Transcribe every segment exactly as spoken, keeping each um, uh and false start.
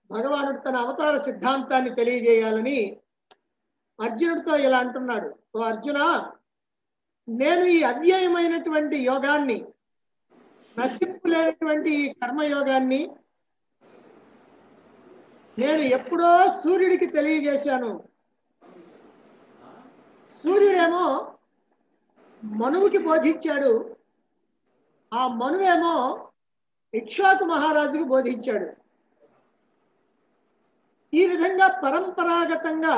భగవానుడు తన అవతార సిద్ధాంతాన్ని తెలియజేయాలని అర్జునుడితో ఇలా అంటున్నాడు. ఓ అర్జున, నేను ఈ అవ్యయమైనటువంటి యోగాన్ని, నశింపు లేనటువంటి ఈ కర్మయోగాన్ని నేను ఎప్పుడో సూర్యుడికి తెలియజేశాను. సూర్యుడేమో మనువుకి బోధించాడు, ఆ మనువేమో ఇక్ష్వాకు మహారాజుకు బోధించాడు. ఈ విధంగా పరంపరాగతంగా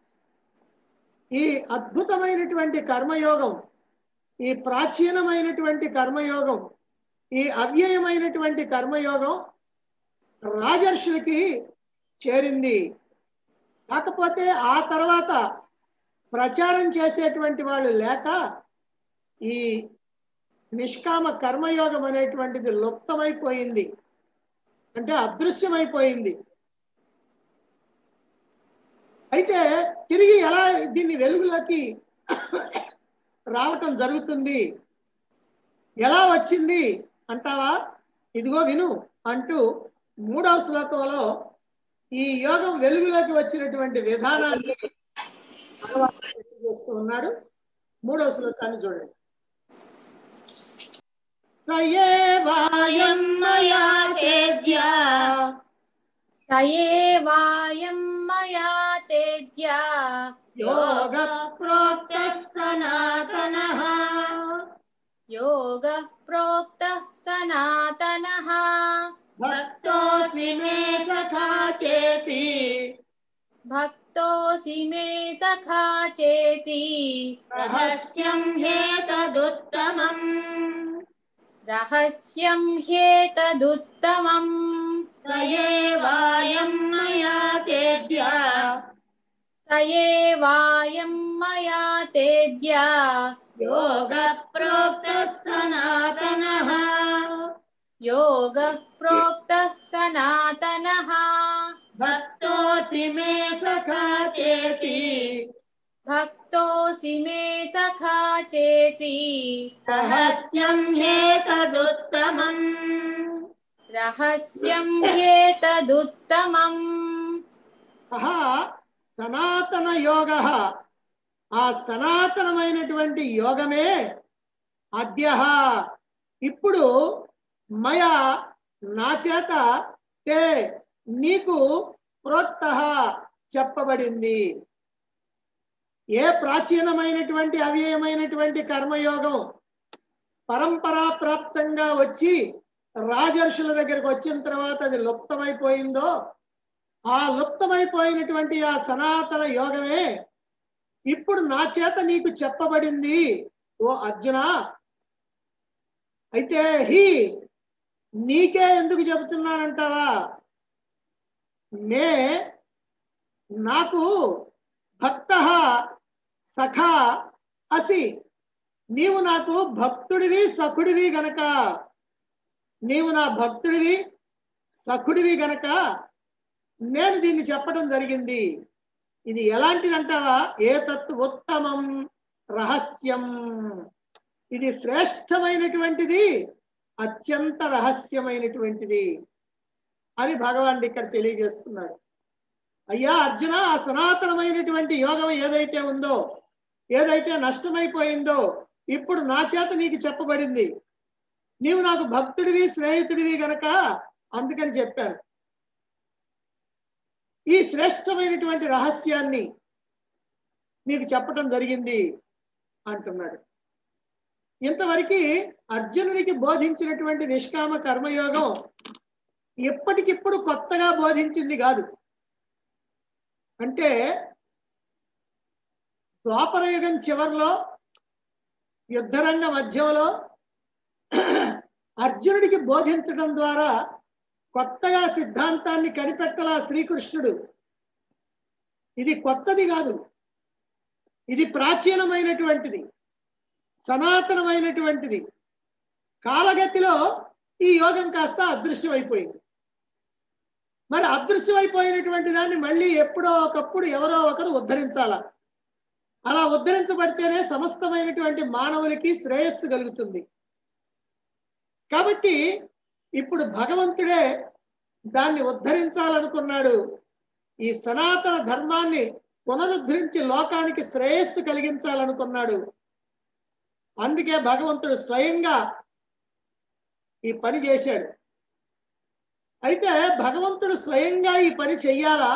ఈ అద్భుతమైనటువంటి కర్మయోగం, ఈ ప్రాచీనమైనటువంటి కర్మయోగం, ఈ అవ్యయమైనటువంటి కర్మయోగం రాజర్షులకి చేరింది. కాకపోతే ఆ తర్వాత ప్రచారం చేసేటువంటి వాళ్ళు లేక ఈ నిష్కామ కర్మయోగం అనేటువంటిది లుప్తమైపోయింది, అంటే అదృశ్యమైపోయింది. అయితే తిరిగి ఎలా దీన్ని వెలుగులోకి రావటం జరుగుతుంది, ఎలా వచ్చింది అంటావా? ఇదిగో విను అంటూ మూడవ శ్లోకంలో ఈ యోగం వెలుగులోకి వచ్చినటువంటి విధానాన్ని తెలియజేస్తూ ఉన్నాడు. మూడవ శ్లోకాన్ని చూడండి. సయేవాయం మయా తేజ్యా సయేవాయం మయా తేజ్యా యోగ ప్రోక్తః సనాతనః యోగ ప్రోక్తః సనాతనః భక్తోసి మే సఖా చేతి భక్తోసి మే సఖా చేతి రహస్యం హేతదుత్తమం రహస్యం హ్యేతదుత్తమం సయేవాయం మయా తేజ్యా సయేవాయం మయా తేజ్యా యోగ ప్రోక్తః సనాతనః యోగ ప్రోక్తః సనాతనః భక్తోసి మే సఖా చేతి భక్తోసి మే సఖా చేతి రహస్యం హేతదుత్తమం రహస్యం హ్యేతదుత్తమం. ఆహా సనాతన యోగ, ఆ సనాతనమైనటువంటి యోగమే అద్యః ఇప్పుడు మయా నా చేత తే నీకు ప్రోక్తః చెప్పబడింది. ఏ ప్రాచీనమైనటువంటి అవ్యయమైనటువంటి కర్మయోగం పరంపరా ప్రాప్తంగా వచ్చి రాజర్షుల దగ్గరకు వచ్చిన తర్వాత అది లుప్తమైపోయిందో, ఆ లుప్తమైపోయినటువంటి ఆ సనాతన యోగమే ఇప్పుడు నా చేత నీకు చెప్పబడింది ఓ అర్జున. అయితే హి నీకే ఎందుకు చెబుతున్నానంటావా? మే నాకు భక్తః సఖా అసి, నీవు నాకు భక్తుడివి సఖుడివి గనక, నీవు నా భక్తుడివి సఖుడివి గనక నేను దీన్ని చెప్పడం జరిగింది. ఇది ఎలాంటిదంటావా? ఏతత్ ఉత్తమం రహస్యం, ఇది శ్రేష్టమైనటువంటిది, అత్యంత రహస్యమైనటువంటిది అని భగవానుడు ఇక్కడ తెలియజేస్తున్నాడు. అయ్యా అర్జున, ఆ సనాతనమైనటువంటి యోగం ఏదైతే ఉందో, ఏదైతే నష్టమైపోయిందో ఇప్పుడు నా చేత నీకు చెప్పబడింది. నీవు నాకు భక్తుడివి స్నేహితుడివి గనక అందుకని చెప్పాను. ఈ శ్రేష్టమైనటువంటి రహస్యాన్ని నీకు చెప్పటం జరిగింది అంటున్నాడు. ఇంతవరకు అర్జునుడికి బోధించినటువంటి నిష్కామ కర్మయోగం ఎప్పటికిప్పుడు కొత్తగా బోధించింది కాదు. అంటే ద్వాపరయుగం చివరిలో యుద్ధరంగ మధ్యంలో అర్జునుడికి బోధించడం ద్వారా కొత్తగా సిద్ధాంతాన్ని కనిపెట్టలా శ్రీకృష్ణుడు. ఇది కొత్తది కాదు, ఇది ప్రాచీనమైనటువంటిది, సనాతనమైనటువంటిది. కాలగతిలో ఈ యోగం కాస్త అదృశ్యమైపోయింది. మరి అదృశ్యమైపోయినటువంటి దాన్ని మళ్ళీ ఎప్పుడో ఒకప్పుడు ఎవరో ఒకరు ఉద్ధరించాల. అలా ఉద్ధరించబడితేనే సమస్తమైనటువంటి మానవులకి శ్రేయస్సు కలుగుతుంది. కాబట్టి ఇప్పుడు భగవంతుడే దాన్ని ఉద్ధరించాలనుకున్నాడు. ఈ సనాతన ధర్మాన్ని పునరుద్ధరించి లోకానికి శ్రేయస్సు కలిగించాలనుకున్నాడు. అందుకే భగవంతుడు స్వయంగా ఈ పని చేశాడు. అయితే భగవంతుడు స్వయంగా ఈ పని చెయ్యాలా?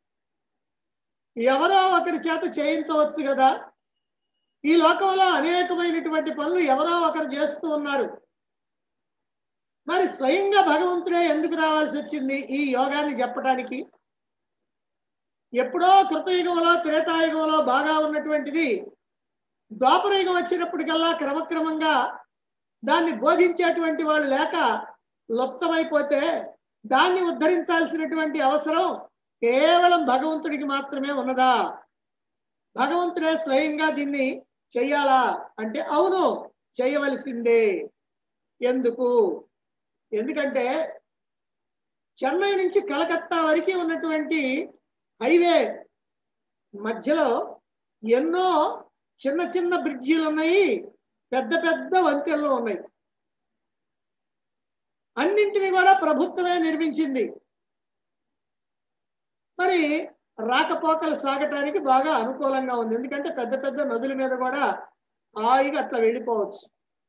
ఎవరో ఒకరి చేత చేయించవచ్చు కదా. ఈ లోకంలో అనేకమైనటువంటి పనులు ఎవరో ఒకరు చేస్తూ ఉన్నారు. మరి స్వయంగా భగవంతుడే ఎందుకు రావాల్సి వచ్చింది ఈ యోగాన్ని చెప్పడానికి? ఎప్పుడో కృతయుగంలో త్రేతాయుగంలో బాగా ఉన్నటువంటిది ద్వాపరయుగం వచ్చినప్పటికల్లా క్రమక్రమంగా దాన్ని బోధించేటువంటి వాళ్ళు లేక లుప్తమైపోతే దాన్ని ఉద్ధరించాల్సినటువంటి అవసరం కేవలం భగవంతుడికి మాత్రమే ఉన్నదా? భగవంతుడే స్వయంగా దీన్ని చెయ్యాలా అంటే అవును, చేయవలసిందే. ఎందుకు? ఎందుకంటే చెన్నై నుంచి కలకత్తా వరకు ఉన్నటువంటి హైవే మధ్యలో ఎన్నో చిన్న చిన్న బ్రిడ్జిలు ఉన్నాయి, పెద్ద పెద్ద వంతెనలు ఉన్నాయి. అన్నింటినీ కూడా ప్రభుత్వమే నిర్మించింది. మరి రాకపోకలు సాగటానికి బాగా అనుకూలంగా ఉంది. ఎందుకంటే పెద్ద పెద్ద నదుల మీద కూడా హాయిగా అట్లా వెళ్ళిపోవచ్చు.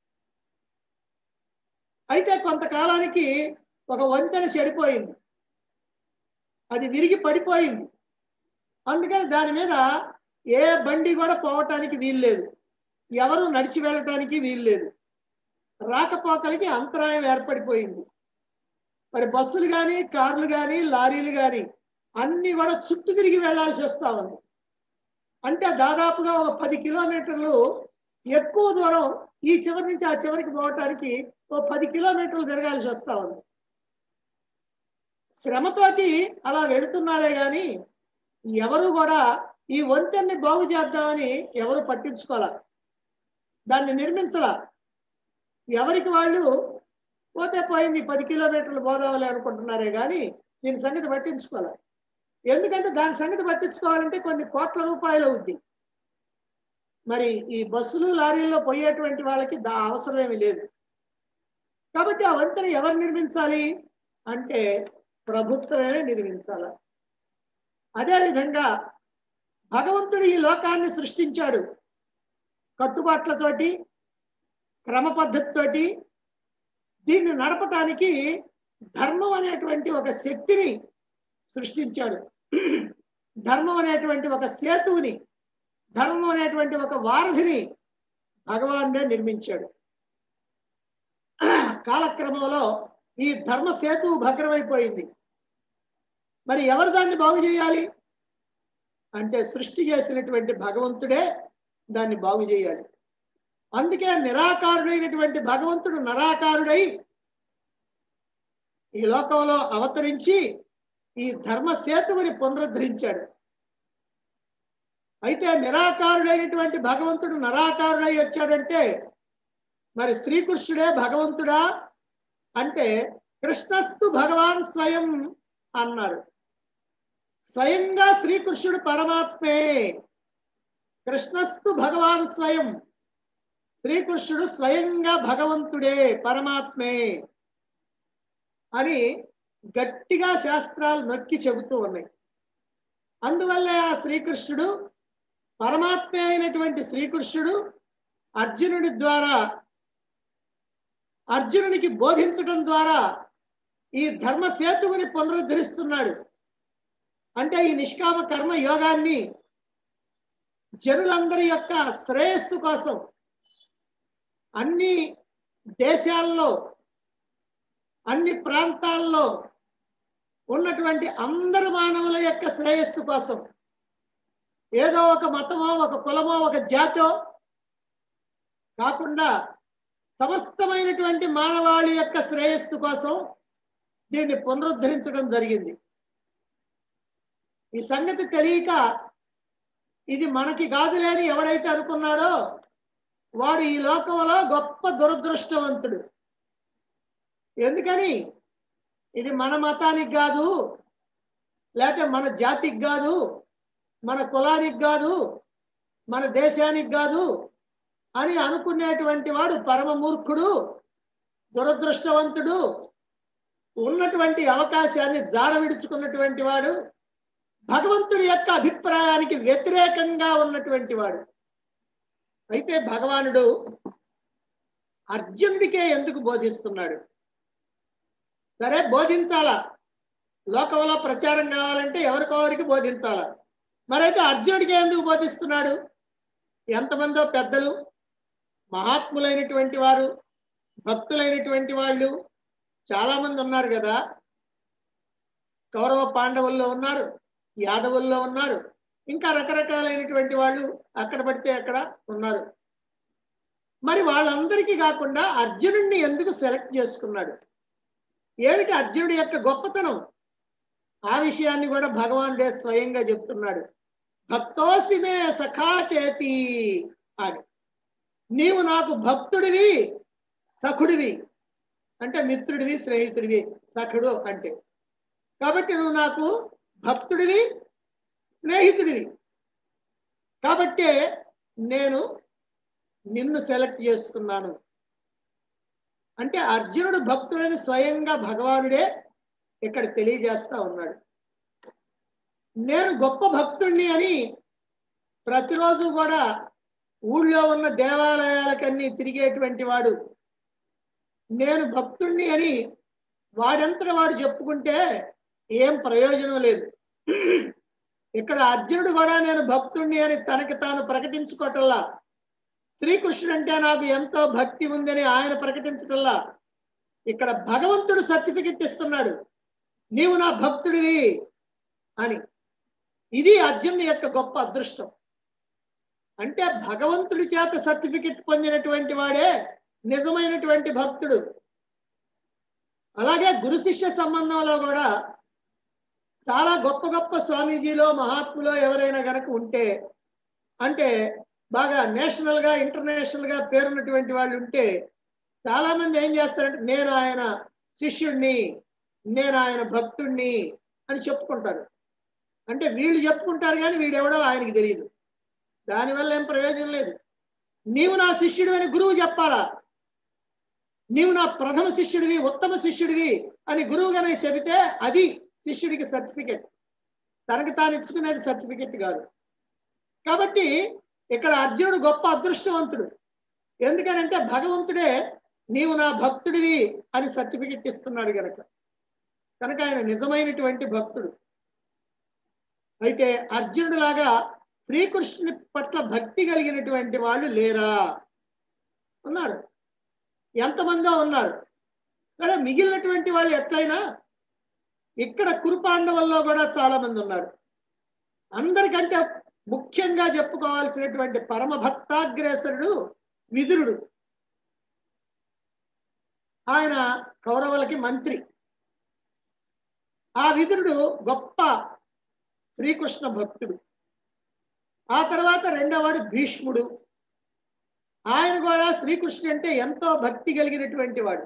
అయితే కొంతకాలానికి ఒక వంతెన చెడిపోయింది, అది విరిగి పడిపోయింది. అందుకని దాని మీద ఏ బండి కూడా పోవటానికి వీల్లేదు, ఎవరు నడిచి వెళ్ళటానికి వీల్లేదు. రాకపోకలకి అంతరాయం ఏర్పడిపోయింది. మరి బస్సులు కానీ కార్లు కానీ లారీలు కానీ అన్ని కూడా చుట్టూ తిరిగి వెళ్లాల్సి వస్తా ఉంది. అంటే దాదాపుగా ఒక పది కిలోమీటర్లు ఎక్కువ దూరం ఈ చివరి నుంచి ఆ చివరికి పోవటానికి ఓ పది కిలోమీటర్లు తిరగాల్సి వస్తా ఉంది. శ్రమతోటి అలా వెళుతున్నారే గాని ఎవరు కూడా ఈ వంతెన్ని బాగు చేద్దామని ఎవరు పట్టించుకోలే, దాన్ని నిర్మించలా. ఎవరికి వాళ్ళు పోతే పోయింది, పది కిలోమీటర్లు పోదామని అనుకుంటున్నారే కానీ దీని సంగతి పట్టించుకోలే. ఎందుకంటే దాని సంగతి పట్టించుకోవాలంటే కొన్ని కోట్ల రూపాయలు అవుద్ది. మరి ఈ బస్సులు లారీల్లో పోయేటువంటి వాళ్ళకి దా అవసరమేమి లేదు. కాబట్టి ఆ వంతెన ఎవరు నిర్మించాలి అంటే ప్రభుత్వమే నిర్మించాలి. అదేవిధంగా భగవంతుడు ఈ లోకాన్ని సృష్టించాడు. కట్టుబాట్లతోటి, క్రమ పద్ధతితోటి దీన్ని నడపటానికి ధర్మం అనేటువంటి ఒక శక్తిని సృష్టించాడు. ధర్మం అనేటువంటి ఒక సేతువుని, ధర్మం అనేటువంటి ఒక వారధిని భగవానుడే నిర్మించాడు. కాలక్రమంలో ఈ ధర్మ సేతువు భగ్రమైపోయింది. మరి ఎవరు దాన్ని బాగు చేయాలి అంటే సృష్టి చేసినటువంటి భగవంతుడే దాన్ని బాగు చేయాలి. అందుకే నిరాకారుడైనటువంటి భగవంతుడు నిరాకారుడై ఈ లోకంలో అవతరించి ఈ ధర్మ సేతువుని పునరుద్ధరించాడు. అయితే నిరాకారుడైనటువంటి భగవంతుడు నిరాకారుడై వచ్చాడంటే మరి శ్రీకృష్ణుడే భగవంతుడా అంటే కృష్ణస్తు భగవాన్ స్వయం అన్నారు. స్వయంగా శ్రీకృష్ణుడు పరమాత్మే. కృష్ణస్తు భగవాన్ స్వయం, శ్రీకృష్ణుడు స్వయంగా భగవంతుడే, పరమాత్మే అని గట్టిగా శాస్త్రాలు నొక్కి చెబుతూ ఉన్నాయి. అందువల్లే ఆ శ్రీకృష్ణుడు, పరమాత్మే అయినటువంటి శ్రీకృష్ణుడు అర్జునుడి ద్వారా, అర్జునుడికి బోధించడం ద్వారా ఈ ధర్మ సేతువుని పునరుద్ధరిస్తున్నాడు. అంటే ఈ నిష్కామ కర్మ యోగాన్ని జనులందరి యొక్క శ్రేయస్సు కోసం అన్ని దేశాల్లో, అన్ని ప్రాంతాల్లో ఉన్నటువంటి అందరు మానవుల యొక్క శ్రేయస్సు కోసం, ఏదో ఒక మతమో, ఒక కులమో, ఒక జాతో కాకుండా సమస్తమైనటువంటి మానవాళి యొక్క శ్రేయస్సు కోసం దీన్ని పునరుద్ధరించడం జరిగింది. ఈ సంగతి తెలియక ఇది మనకి కాదులేని ఎవడైతే అనుకున్నాడో వాడు ఈ లోకంలో గొప్ప దురదృష్టవంతుడు. ఎందుకని ఇది మన మతానికి కాదు, లేకపోతే మన జాతికి కాదు, మన కులానికి కాదు, మన దేశానికి కాదు అని అనుకునేటువంటి వాడు పరమ మూర్ఖుడు, దురదృష్టవంతుడు. ఉన్నటువంటి అవకాశాన్ని జార విడుచుకున్నటువంటి వాడు, భగవంతుడి యొక్క అభిప్రాయానికి వ్యతిరేకంగా ఉన్నటువంటి వాడు. అయితే భగవానుడు అర్జునుడికే ఎందుకు బోధిస్తున్నాడు? సరే, బోధించాలా, లోకంలో ప్రచారం కావాలంటే ఎవరికొవరికి బోధించాలా. మరైతే అర్జునుడికే ఎందుకు బోధిస్తున్నాడు? ఎంతమందో పెద్దలు, మహాత్ములైనటువంటి వారు, భక్తులైనటువంటి వాళ్ళు చాలా మంది ఉన్నారు కదా. కౌరవ పాండవుల్లో ఉన్నారు, యాదవుల్లో ఉన్నారు, ఇంకా రకరకాలైనటువంటి వాళ్ళు అక్కడ పడితే అక్కడ ఉన్నారు. మరి వాళ్ళందరికీ కాకుండా అర్జునుడిని ఎందుకు సెలెక్ట్ చేసుకున్నాడు? ఏమిటి అర్జునుడి యొక్క గొప్పతనం? ఆ విషయాన్ని కూడా భగవానుడే స్వయంగా చెప్తున్నాడు. భక్తోసిమే సఖా చేతి అని. నీవు నాకు భక్తుడివి, సఖుడివి అంటే మిత్రుడివి, స్నేహితుడివి. సఖుడు అంటే కాబట్టి నువ్వు నాకు భక్తుడివి, స్నేహితుడివి. కాబట్టే నేను నిన్ను సెలెక్ట్ చేసుకున్నాను. అంటే అర్జునుడు భక్తుడని స్వయంగా భగవానుడే ఇక్కడ తెలియజేస్తా ఉన్నాడు. నేను గొప్ప భక్తుడిని అని ప్రతిరోజు కూడా ఊళ్ళో ఉన్న దేవాలయాలకన్నీ తిరిగేటువంటి వాడు, నేను భక్తుడిని అని వాడంతట వాడు చెప్పుకుంటే ఏం ప్రయోజనం లేదు. ఇక్కడ అర్జునుడు కూడా నేను భక్తుడిని అని తనకి తాను ప్రకటించుకోవటల్లా, శ్రీకృష్ణుడు అంటే నాకు ఎంతో భక్తి ఉందని ఆయన ప్రకటించటల్లా, ఇక్కడ భగవంతుడు సర్టిఫికెట్ ఇస్తున్నాడు, నీవు నా భక్తుడివి అని. ఇది అర్జునుడి యొక్క గొప్ప అదృష్టం. అంటే భగవంతుడి చేత సర్టిఫికెట్ పొందినటువంటి వాడే నిజమైనటువంటి భక్తుడు. అలాగే గురు శిష్య సంబంధంలో కూడా చాలా గొప్ప గొప్ప స్వామీజీలో, మహాత్ములో ఎవరైనా గనక ఉంటే, అంటే బాగా నేషనల్ గా ఇంటర్నేషనల్ గా పేరున్నటువంటి వాళ్ళు ఉంటే, చాలా మంది ఏం చేస్తారంటే నేను ఆయన శిష్యుడిని, నేను ఆయన భక్తుడిని అని చెప్పుకుంటారు. అంటే వీళ్ళు చెప్పుకుంటారు కానీ వీడెవడో ఆయనకి తెలియదు. దానివల్ల ఏం ప్రయోజనం లేదు. నీవు నా శిష్యుడు అని గురువు చెప్పాలా, నీవు నా ప్రథమ శిష్యుడివి, ఉత్తమ శిష్యుడివి అని గురువు గానే చెబితే అది శిష్యుడికి సర్టిఫికెట్. తనకి తాను ఇచ్చుకునేది సర్టిఫికెట్ కాదు. కాబట్టి ఇక్కడ అర్జునుడు గొప్ప అదృష్టవంతుడు. ఎందుకనంటే భగవంతుడే నీవు నా భక్తుడివి అని సర్టిఫికెట్ ఇస్తున్నాడు గనక కనుక ఆయన నిజమైనటువంటి భక్తుడు. అయితే అర్జునుడు లాగా శ్రీకృష్ణుని పట్ల భక్తి కలిగినటువంటి వాళ్ళు లేరా? ఉన్నారు, ఎంతమందో ఉన్నారు. సరే, మిగిలినటువంటి వాళ్ళు ఎట్లయినా ఇక్కడ కురుపాండవుల్లో కూడా చాలా మంది ఉన్నారు. అందరికంటే ముఖ్యంగా చెప్పుకోవాల్సినటువంటి పరమ భక్తాగ్రేసరుడు విదురుడు. ఆయన కౌరవులకి మంత్రి. ఆ విదురుడు గొప్ప శ్రీకృష్ణ భక్తుడు. ఆ తర్వాత రెండవవాడు భీష్ముడు. ఆయన కూడా శ్రీకృష్ణుడు అంటే ఎంతో భక్తి కలిగినటువంటి వాడు.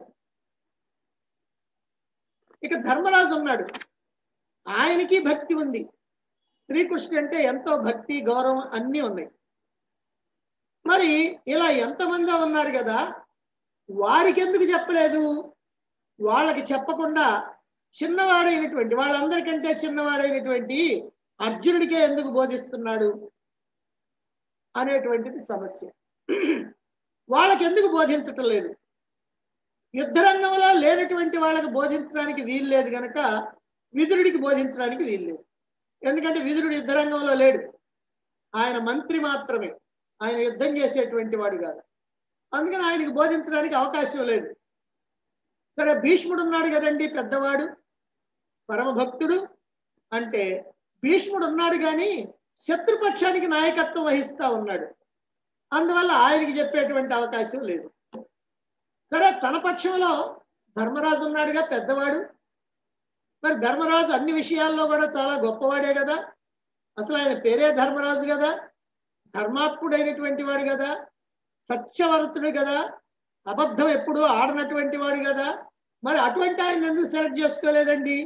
ఇక ధర్మరాజు ఉన్నాడు, ఆయనకి భక్తి ఉంది. శ్రీకృష్ణుడు అంటే ఎంతో భక్తి, గౌరవం అన్నీ ఉన్నాయి. మరి ఇలా ఎంతమందో ఉన్నారు కదా, వారికి ఎందుకు చెప్పలేదు? వాళ్ళకి చెప్పకుండా చిన్నవాడైనటువంటి, వాళ్ళందరికంటే చిన్నవాడైనటువంటి అర్జునుడికే ఎందుకు బోధిస్తున్నాడు అనేటువంటిది సమస్య. వాళ్ళకి ఎందుకు బోధించటం లేదు? యుద్ధరంగంలో లేనటువంటి వాళ్ళకి బోధించడానికి వీలు లేదు కనుక విదురుడికి బోధించడానికి వీలు లేదు. ఎందుకంటే విదురుడు యుద్ధరంగంలో లేడు, ఆయన మంత్రి మాత్రమే, ఆయన యుద్ధం చేసేటువంటి వాడు కాదు. అందుకని ఆయనకి బోధించడానికి అవకాశం లేదు. సరే, భీష్ముడు ఉన్నాడు కదండి, పెద్దవాడు, పరమ భక్తుడు. అంటే భీష్ముడు ఉన్నాడు కానీ శత్రుపక్షానికి నాయకత్వం వహిస్తా ఉన్నాడు, అందువల్ల ఆయనకి చెప్పేటువంటి అవకాశం లేదు. సరే, తన పక్షంలో ధర్మరాజు ఉన్నాడుగా, పెద్దవాడు. మరి ధర్మరాజు అన్ని విషయాల్లో కూడా చాలా గొప్పవాడే కదా, అసలు ఆయన పేరే ధర్మరాజు కదా, ధర్మాత్ముడైనటువంటి వాడు కదా, సత్యవర్తుడు కదా, అబద్ధం ఎప్పుడు ఆడనటువంటి వాడు కదా. మరి అటువంటి ఆయన ఎందుకు సెలెక్ట్ చేసుకోలేదండి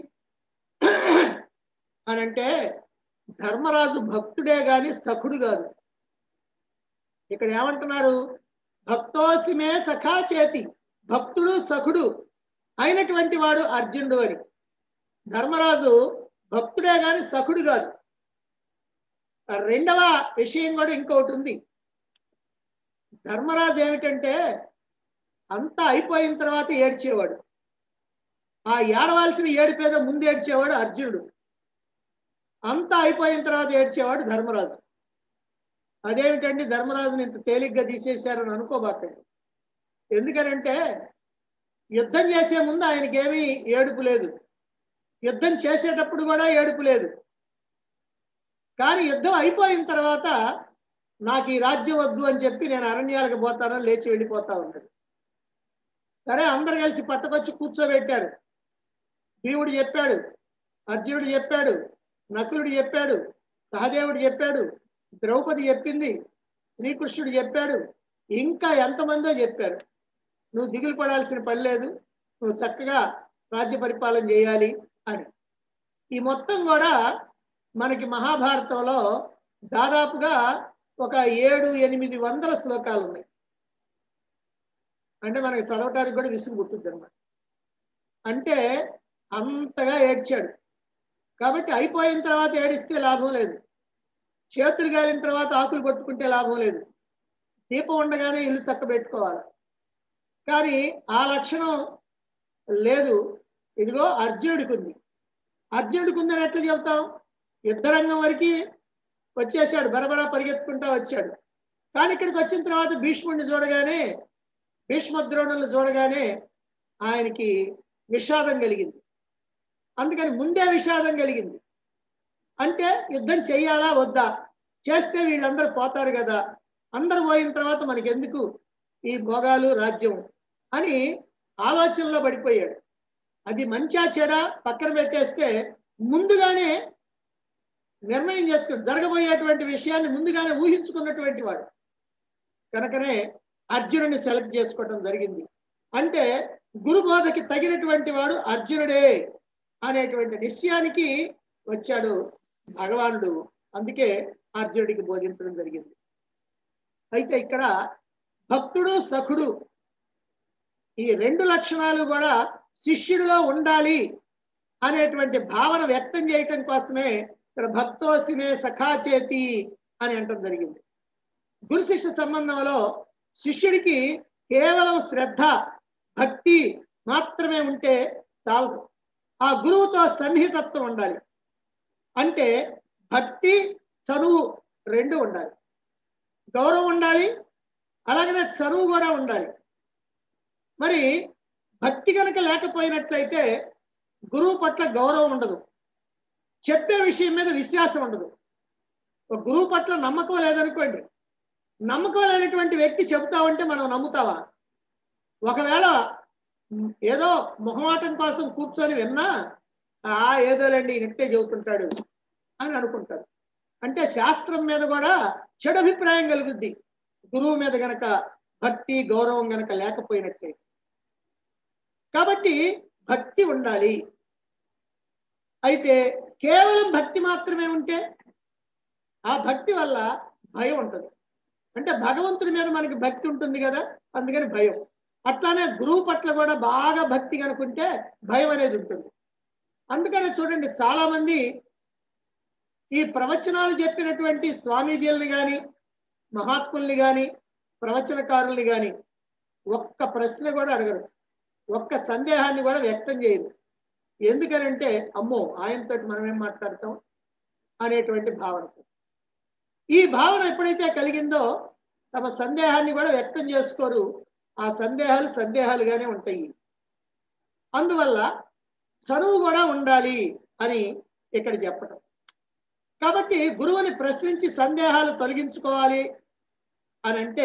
అని అంటే, ధర్మరాజు భక్తుడే గాని సఖుడు కాదు. ఇక్కడ ఏమంటున్నారు? భక్తోసిమే సఖా చేతి, భక్తుడు సఖుడు అయినటువంటి వాడు అర్జునుడు అని. ధర్మరాజు భక్తుడే గాని సఖుడు కాదు. రెండవ విషయం కూడా ఇంకొకటి ఉంది. ధర్మరాజు ఏమిటంటే అంతా అయిపోయిన తర్వాత ఏడ్చేవాడు. ఆ ఏడవలసిన ఏడుపేదో ముందు ఏడ్చేవాడు అర్జునుడు. అంతా అయిపోయిన తర్వాత ఏడ్చేవాడు ధర్మరాజు. అదేమిటండి ధర్మరాజుని ఇంత తేలిగ్గా తీసేశారని అనుకోబాకండి. ఎందుకనంటే యుద్ధం చేసే ముందు ఆయనకేమీ ఏడుపు లేదు, యుద్ధం చేసేటప్పుడు కూడా ఏడుపు లేదు. కానీ యుద్ధం అయిపోయిన తర్వాత నాకు ఈ రాజ్యం వద్దు అని చెప్పి నేను అరణ్యాలకు పోతానని లేచి వెళ్ళిపోతా ఉన్నాడు. సరే అందరు కలిసి పట్టుకొచ్చి కూర్చోబెట్టారు. భీముడు చెప్పాడు, అర్జునుడు చెప్పాడు, నకులుడు చెప్పాడు, సహదేవుడు చెప్పాడు, ద్రౌపది చెప్పింది, శ్రీకృష్ణుడు చెప్పాడు, ఇంకా ఎంతమందో చెప్పారు. నువ్వు దిగులు పడాల్సిన పని లేదు, నువ్వు చక్కగా రాజ్య పరిపాలన చేయాలి అని. ఈ మొత్తం కూడా మనకి మహాభారతంలో దాదాపుగా ఒక ఏడు ఎనిమిది వందల శ్లోకాలు ఉన్నాయి. అంటే మనకి చదవటానికి కూడా విసుగు పుట్టుద్ది అన్నమాట. అంటే అంతగా ఏడ్చాడు. కాబట్టి అయిపోయిన తర్వాత ఏడిస్తే లాభం లేదు, చేతులు గాలిన తర్వాత ఆకులు కొట్టుకుంటే లాభం లేదు, దీపం ఉండగానే ఇల్లు చక్క పెట్టుకోవాలి. కానీ ఆ లక్షణం లేదు. ఇదిగో అర్జునుడికి ఉంది. అర్జునుడికి ఉందని ఎట్లా చెబుతాం? యుద్ధరంగం వరకు వచ్చేసాడు, బరబరా పరిగెత్తుకుంటా వచ్చాడు. కానీ ఇక్కడికి వచ్చిన తర్వాత భీష్ముడిని చూడగానే, భీష్మద్రోణులను చూడగానే ఆయనకి విషాదం కలిగింది. అందుకని ముందే విషాదం కలిగింది. అంటే యుద్ధం చెయ్యాలా వద్దా? చేస్తే వీళ్ళందరూ పోతారు కదా, అందరు పోయిన తర్వాత మనకి ఎందుకు ఈ భోగాలు రాజ్యం అని ఆలోచనలో పడిపోయాడు. అది మంచా చెడా పక్కన పెట్టేస్తే ముందుగానే నిర్ణయం చేసుకుని జరగబోయేటువంటి విషయాన్ని ముందుగానే ఊహించుకున్నటువంటి వాడు కనుకనే అర్జునుడిని సెలెక్ట్ చేసుకోవటం జరిగింది. అంటే గురుబోధకి తగినటువంటి వాడు అర్జునుడే అనేటువంటి నిశ్చయానికి వచ్చాడు భగవానుడు. అందుకే అర్జునుడికి బోధించడం జరిగింది. అయితే ఇక్కడ భక్తుడు సఖుడు ఈ రెండు లక్షణాలు కూడా శిష్యుడిలో ఉండాలి అనేటువంటి భావన వ్యక్తం చేయటం కోసమే ఇక్కడ భక్తోసిమే సఖాచేతి అని అంటం జరిగింది. గురు శిష్య సంబంధంలో శిష్యుడికి కేవలం శ్రద్ధ భక్తి మాత్రమే ఉంటే చాలదు, ఆ గురువుతో సన్నిహితత్వం ఉండాలి. అంటే భక్తి చనువు రెండు ఉండాలి, గౌరవం ఉండాలి, అలాగనే చనువు కూడా ఉండాలి. మరి భక్తి కనుక లేకపోయినట్లయితే గురువు పట్ల గౌరవం ఉండదు, చెప్పే విషయం మీద విశ్వాసం ఉండదు. ఒక గురువు పట్ల నమ్మకం లేదనుకోండి, నమ్మకం లేనటువంటి వ్యక్తి చెబుతా ఉంటే మనం నమ్ముతావా? ఒకవేళ ఏదో మొహమాటం కోసం కూర్చొని విన్నా ఆ ఏదోలేండి నెట్టే చెబుతుంటాడు అని అనుకుంటారు. అంటే శాస్త్రం మీద కూడా చెడు అభిప్రాయం కలుగుద్ది గురువు మీద గనక భక్తి గౌరవం గనక లేకపోయినట్లయితే. కాబట్టి భక్తి ఉండాలి. అయితే కేవలం భక్తి మాత్రమే ఉంటే ఆ భక్తి వల్ల భయం ఉంటుంది. అంటే భగవంతుడి మీద మనకి భక్తి ఉంటుంది కదా, అందుకని భయం. అట్లానే గురువు పట్ల కూడా బాగా భక్తి కనుకుంటే భయం అనేది ఉంటుంది. అందుకనే చూడండి, చాలా మంది ఈ ప్రవచనాలు చెప్పినటువంటి స్వామీజీలని కానీ మహాత్ముల్ని కానీ ప్రవచనకారుల్ని కానీ ఒక్క ప్రశ్న కూడా అడగరు, ఒక్క సందేహాన్ని కూడా వ్యక్తం చేయరు. ఎందుకనంటే అమ్మో ఆయనతో మనం ఏం మాట్లాడతాం అనేటువంటి భావన. ఈ భావన ఎప్పుడైతే కలిగిందో తమ సందేహాన్ని కూడా వ్యక్తం చేసుకోరు, ఆ సందేహాలు సందేహాలుగానే ఉంటాయి. అందువల్ల చనువు కూడా ఉండాలి అని ఇక్కడ చెప్పటం. కాబట్టి గురువుని ప్రశ్నించి సందేహాలు తొలగించుకోవాలి అని అంటే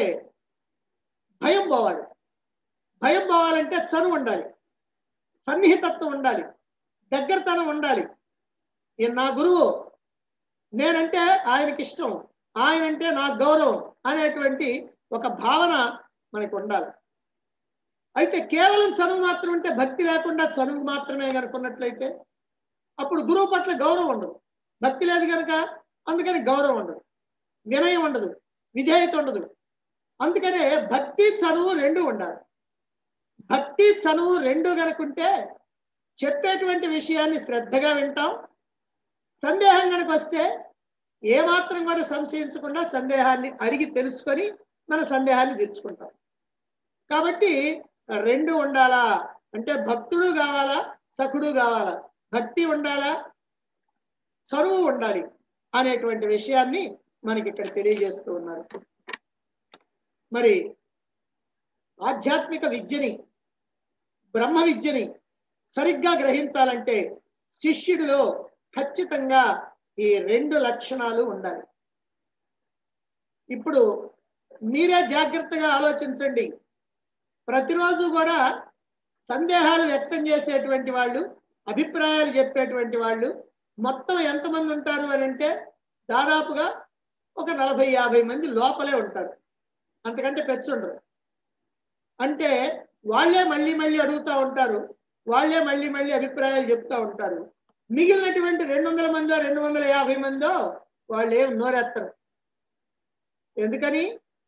భయం పోవాలి. భయం పోవాలంటే చనువు ఉండాలి, సన్నిహితత్వం ఉండాలి, దగ్గరతనం ఉండాలి. ఈ నా గురువు, నేనంటే ఆయనకి ఇష్టం, ఆయనంటే నాకు గౌరవం అనేటువంటి ఒక భావన మనకు ఉండాలి. అయితే కేవలం చనువు మాత్రం ఉంటే, భక్తి లేకుండా చనువు మాత్రమే కనుకున్నట్లయితే అప్పుడు గురువు పట్ల గౌరవం ఉండదు. భక్తి లేదు కనుక అందుకని గౌరవం ఉండదు, వినయం ఉండదు, విధేయత ఉండదు. అందుకనే భక్తి చనువు రెండు ఉండాలి. భక్తి చనువు రెండు గనుకుంటే చెప్పేటువంటి విషయాన్ని శ్రద్ధగా వింటాం. సందేహం కనుక వస్తే ఏమాత్రం కూడా సంశయించకుండా సందేహాన్ని అడిగి తెలుసుకొని మన సందేహాన్ని తీర్చుకుంటాం. కాబట్టి రెండు ఉండాలా అంటే భక్తుడు కావాలా, సఖుడు కావాలా, భక్తి ఉండాలా, చనువు ఉండాలి అనేటువంటి విషయాన్ని మనకి ఇక్కడ తెలియజేస్తూ ఉన్నారు. మరి ఆధ్యాత్మిక విద్యని, బ్రహ్మ విద్యని సరిగ్గా గ్రహించాలంటే శిష్యుడిలో ఖచ్చితంగా ఈ రెండు లక్షణాలు ఉండాలి. ఇప్పుడు మీరే జాగ్రత్తగా ఆలోచించండి. ప్రతిరోజు కూడా సందేహాలు వ్యక్తం చేసేటువంటి వాళ్ళు, అభిప్రాయాలు చెప్పేటువంటి వాళ్ళు మొత్తం ఎంతమంది ఉంటారు అని అంటే దాదాపుగా ఒక నలభై యాభై మంది లోపలే ఉంటారు, అంతకంటే పెచ్చుండరు. అంటే వాళ్ళే మళ్ళీ మళ్ళీ అడుగుతూ ఉంటారు, వాళ్ళే మళ్ళీ మళ్ళీ అభిప్రాయాలు చెప్తూ ఉంటారు. మిగిలినటువంటి రెండు వందల మందో రెండు వందల యాభై మందో వాళ్ళు ఏం నోరెత్తరు. ఎందుకని?